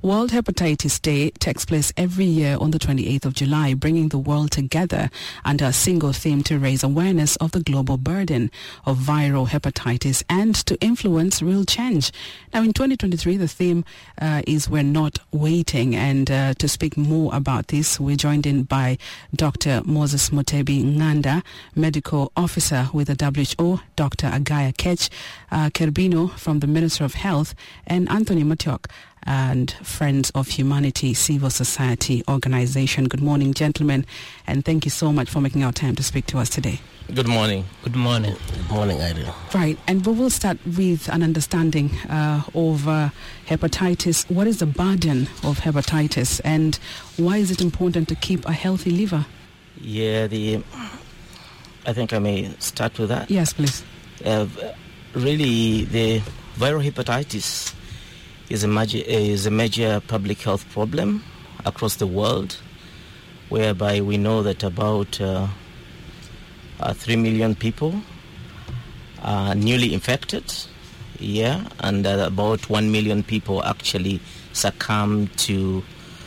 World Hepatitis Day takes place every year on the 28th of July, bringing the world together under a single theme to raise awareness of the global burden of viral hepatitis and to influence real change. Now, in 2023, the theme is We're Not Waiting. And to speak more about this, we're joined in by Dr. Moses Mutebi Nganda, Medical Officer with the WHO, Dr. Agaya Kerbino from the Ministry of Health, and Anthony Matiok and Friends of Humanity Civil Society Organization. Good morning, gentlemen, and thank you so much for making our time to speak to us today. Good morning. Good morning. Good morning, Irene. Right, and we will start with an understanding of hepatitis. What is the burden of hepatitis, and why is it important to keep a healthy liver? Yeah, I think I may start with that. Yes, please. Really, the viral hepatitis is a major public health problem across the world, whereby we know that about 3 million people are newly infected, and about 1 million people actually succumb to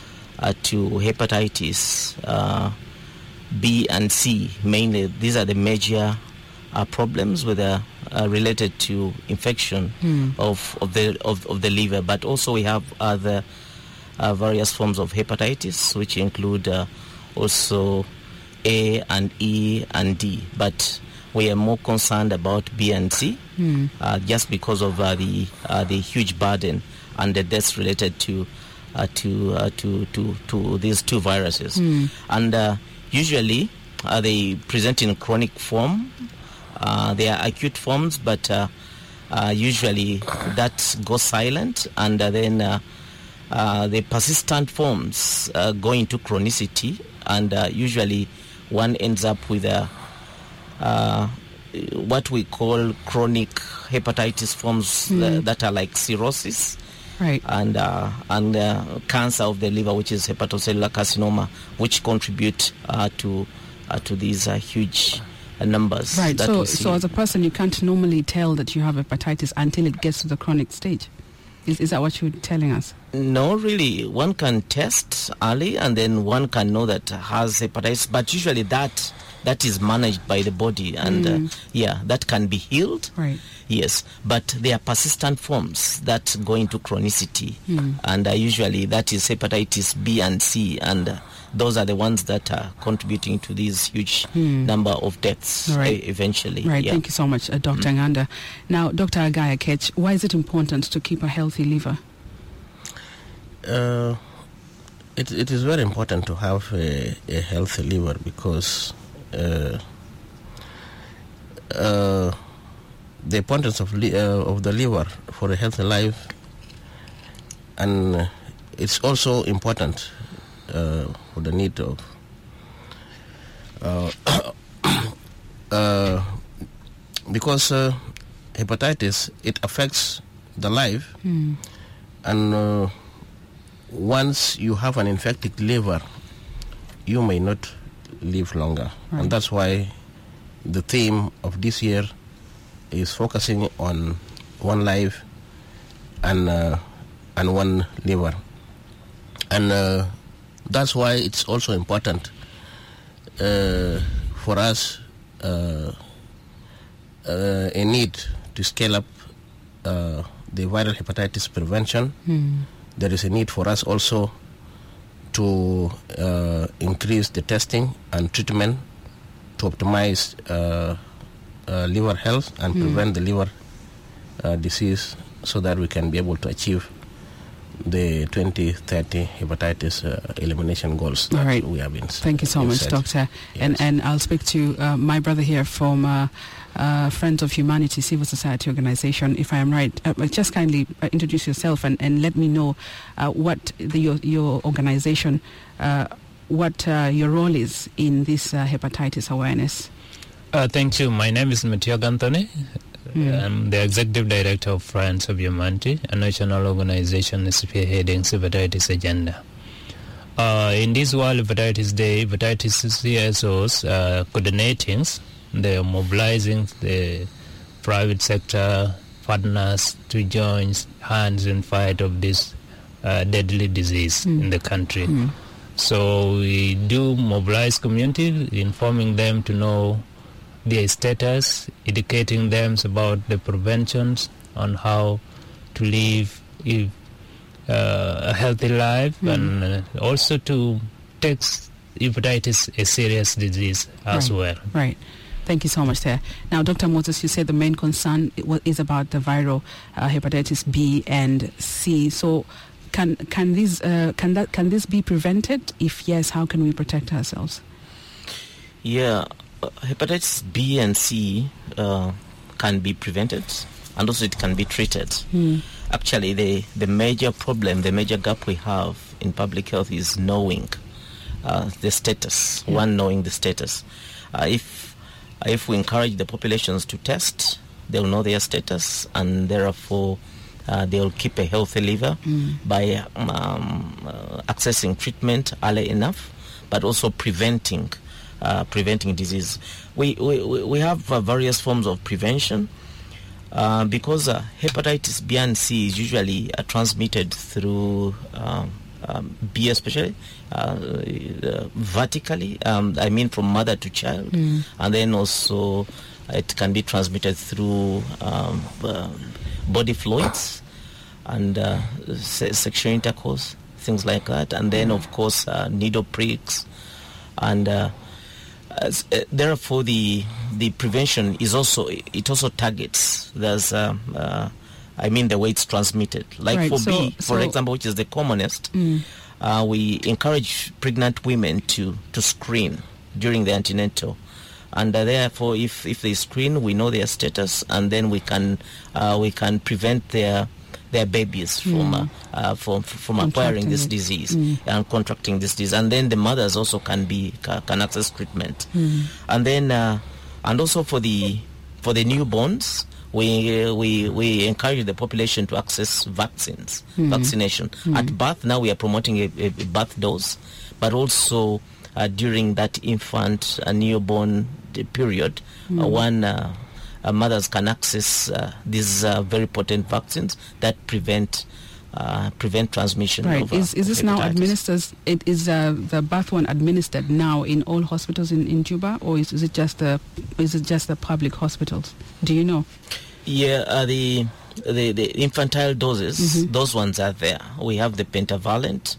hepatitis B and C. Mainly, these are the major problems with related to infection of the liver, but also we have other various forms of hepatitis, which include also A and E and D. But we are more concerned about B and C, just because of the huge burden and the deaths related to these two viruses, and usually they present in chronic form. They are acute forms, but usually that goes silent, and then the persistent forms go into chronicity, and usually one ends up with what we call chronic hepatitis forms that are like cirrhosis, right, and cancer of the liver, which is hepatocellular carcinoma, which contribute to these huge numbers. Right, so as a person, you can't normally tell that you have hepatitis until it gets to the chronic stage. Is that what you're telling us? No, really. One can test early, and then one can know that has hepatitis, but usually that is managed by the body, and that can be healed. Right. Yes, but there are persistent forms that go into chronicity, and usually that is hepatitis B and C, and those are the ones that are contributing to this huge number of deaths eventually. Right, thank you so much, Dr. Nganda. Now, Dr. Agaya Ketch, why is it important to keep a healthy liver? It is very important to have a healthy liver because the importance of the liver for a healthy life, and it's also important for the need of because hepatitis, it affects the life, and once you have an infected liver, you may not live longer. Right. And that's why the theme of this year is focusing on one life and one liver, and that's why it's also important for us a need to scale up the viral hepatitis prevention. There is a need for us also to increase the testing and treatment to optimize liver health and prevent the liver disease, so that we can be able to achieve the 2030 hepatitis elimination goals that we have been. Thank you so much, set. Doctor. Yes. And I'll speak to my brother here from Friends of Humanity Civil Society Organization. If I am right, just kindly introduce yourself and let me know what your organization, what your role is in this hepatitis awareness. Thank you. My name is Matiok Anthony. I'm the Executive Director of Friends of Humanity, a national organization spearheading hepatitis agenda. In this World Hepatitis Day, hepatitis CSOs coordinating, they are mobilizing the private sector partners to join hands in fight of this deadly disease in the country. So we do mobilize community, informing them to know their status, educating them about the preventions on how to live a healthy life, and also to take hepatitis a serious disease as well. Right. Thank you so much there. Now, Dr. Moses, you said the main concern is about the viral hepatitis B and C. So can this be prevented? If yes, how can we protect ourselves? Yeah, hepatitis B and C can be prevented, and also it can be treated. Actually, the major problem, the major gap we have in public health is knowing the status. One, knowing the status. If we encourage the populations to test, they'll know their status, and therefore they'll keep a healthy liver by accessing treatment early enough, but also preventing disease. We have various forms of prevention because hepatitis B and C is usually transmitted through B, especially vertically. I mean, from mother to child, and then also it can be transmitted through body fluids and sexual intercourse, things like that, and then of course needle pricks, and therefore the prevention is also targets. There's the way it's transmitted. Like for B, for example, which is the commonest, we encourage pregnant women to screen during the antenatal. And therefore, if they screen, we know their status, and then we can prevent their babies from acquiring this disease and contracting this disease. And then the mothers also can access treatment. And then and also for the newborns, we encourage the population to access vaccination. At birth, now we are promoting a birth dose, but also during that infant newborn period, mothers can access these very potent vaccines that prevent transmission. Right. Is this now administered? Is the birth one administered now in all hospitals in Juba, or is it just the public hospitals? Do you know? Yeah, the infantile doses, those ones are there. We have the pentavalent.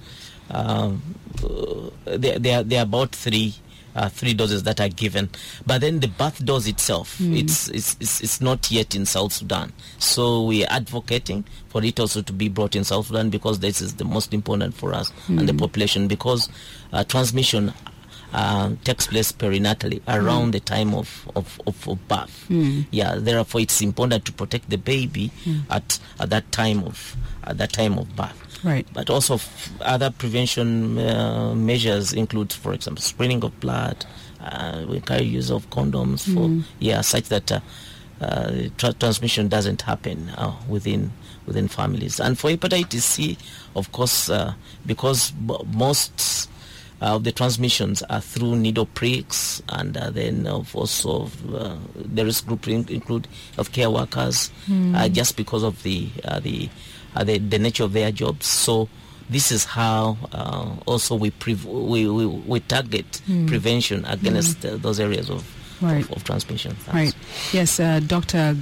They are about three doses that are given, but then the birth dose itself, it's not yet in South Sudan. So we are advocating for it also to be brought in South Sudan, because this is the most important for us and the population, because transmission takes place perinatally around the time of birth. Yeah, therefore it's important to protect the baby at that time of birth. Right. But also other prevention measures include, for example, screening of blood. We encourage use of condoms such that transmission doesn't happen within families. And for hepatitis C, of course, because most of the transmissions are through needle pricks, and then also the risk group include healthcare workers, just because of the nature of their jobs. So this is how also we target prevention against those areas of transmission. Thanks. Right. Yes, Dr.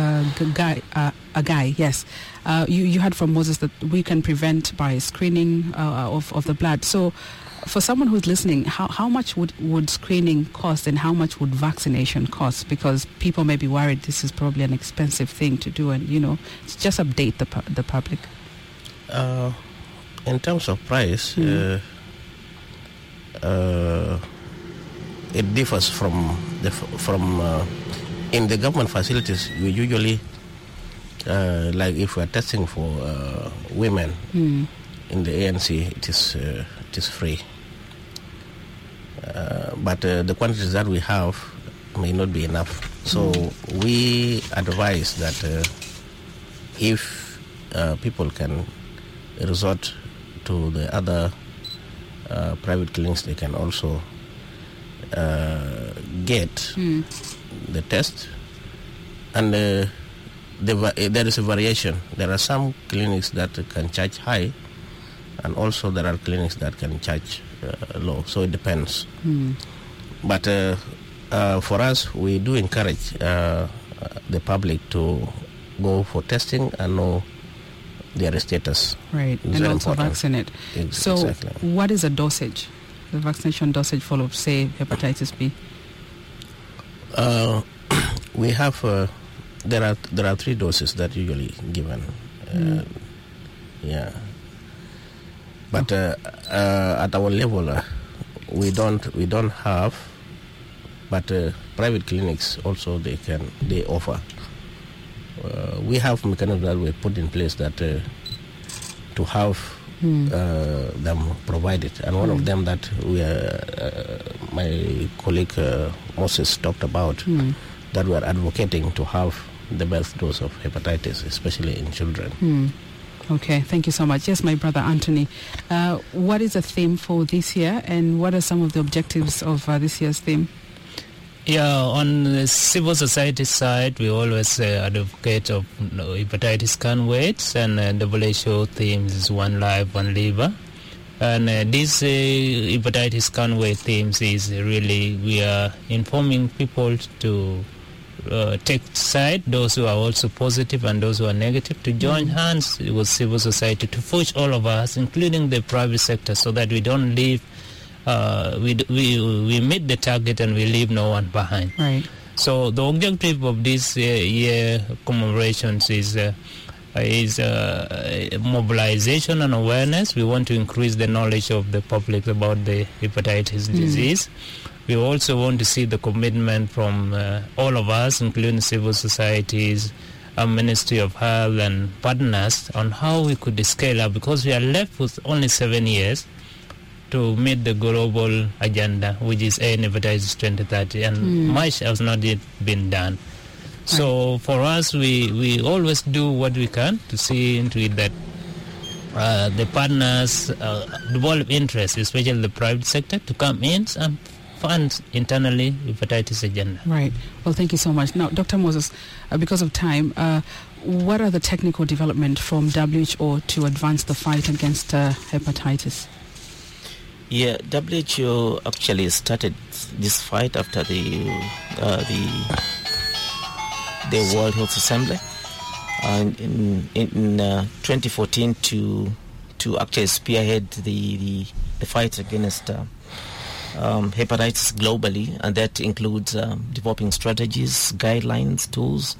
Agai, yes. You heard from Moses that we can prevent by screening of the blood. So for someone who's listening, how much would screening cost, and how much would vaccination cost? Because people may be worried this is probably an expensive thing to do, and just update the public. In terms of price, it differs from in the government facilities. We usually like if we are testing for women in the ANC, it is free. But the quantities that we have may not be enough. So we advise that if people can resort to the other private clinics, they can also get the test. And there is a variation. There are some clinics that can charge high, and also there are clinics that can charge low. So it depends. But for us, we do encourage the public to go for testing and know their status. Right, It's and very also important. vaccinate. So Exactly. what is the dosage, the vaccination dosage for, say, hepatitis B? We have there are 3 doses that usually given. Yeah, but at our level, we don't have. But private clinics also they offer. We have mechanisms that we put in place that to have them provided, and one of them that my colleague Moses talked about, that we are advocating to have the best dose of hepatitis, especially in children. Okay, thank you so much. Yes, my brother Anthony, what is the theme for this year, and what are some of the objectives of this year's theme? Yeah, on the civil society side, we always advocate of hepatitis can't wait, and WHO themes is one life, one liver. And this hepatitis can't wait themes is really, we are informing people to take side, those who are also positive and those who are negative, to join hands with civil society to push all of us, including the private sector, so that we don't leave. We meet the target and we leave no one behind. Right. So the objective of this year commemorations is mobilization and awareness. We want to increase the knowledge of the public about the hepatitis disease. We also want to see the commitment from all of us, including civil societies, our Ministry of Health and partners, on how we could scale up, because we are left with only 7 years to meet the global agenda, which is end hepatitis 2030, and much has not yet been done. So for us, we always do what we can to see into it that the partners develop interest, especially the private sector, to come in and fund internally hepatitis agenda. Right. Well, thank you so much. Now, Dr. Moses, because of time, what are the technical development from WHO to advance the fight against hepatitis? Yeah, WHO actually started this fight after the World Health Assembly in 2014 to actually spearhead the fight against hepatitis globally, and that includes developing strategies, guidelines, tools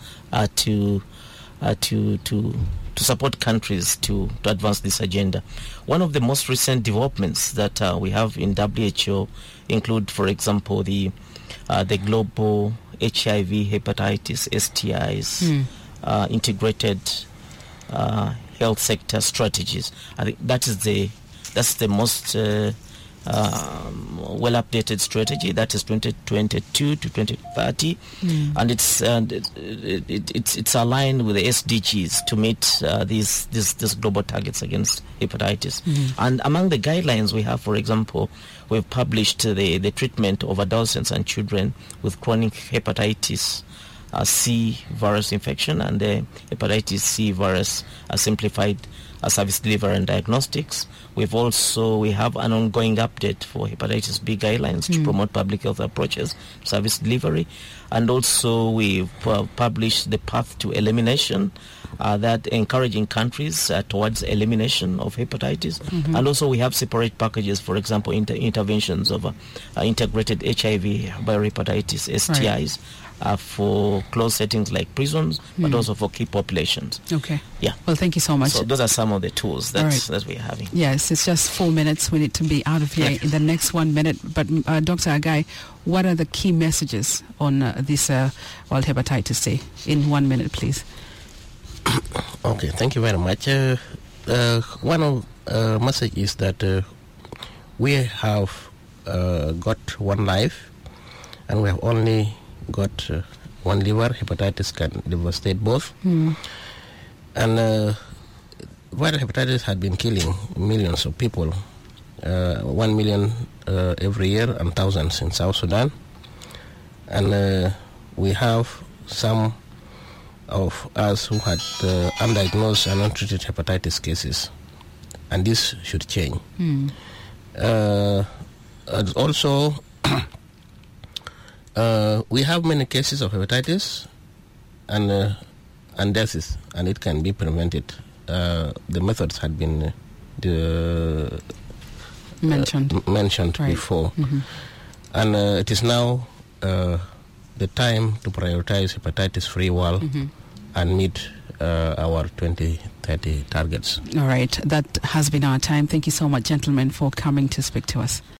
to support countries to advance this agenda. One of the most recent developments that we have in WHO include, for example, the global HIV, hepatitis, STIs, integrated health sector strategies. I think that's the most well-updated strategy. That is 2022 to 2030, and it's aligned with the SDGs to meet these global targets against hepatitis. And among the guidelines we have, for example, we've published the treatment of adolescents and children with chronic hepatitis C virus infection and the hepatitis C virus simplified service delivery and diagnostics. We have an ongoing update for hepatitis B guidelines to promote public health approaches to service delivery, and also we've published the path to elimination, that encouraging countries towards elimination of hepatitis, and also we have separate packages, for example, interventions of integrated HIV, hepatitis, STIs. For closed settings like prisons, but also for key populations. Okay. Yeah. Well, thank you so much. So those are some of the tools that we're having. Yes, it's just 4 minutes. We need to be out of here in the next 1 minute. But Dr. Agai, what are the key messages on this World Hepatitis Day? In 1 minute, please. Okay, thank you very much. One of message is that we have got one life, and we have only got one liver. Hepatitis can devastate both. And viral hepatitis had been killing millions of people, 1 million every year and thousands in South Sudan. And we have some of us who had undiagnosed and untreated hepatitis cases. and this should change. And also, we have many cases of hepatitis and deaths, and it can be prevented. The methods had been mentioned right. before, and it is now the time to prioritize hepatitis-free world and meet our 2030 targets. All right, that has been our time. Thank you so much, gentlemen, for coming to speak to us.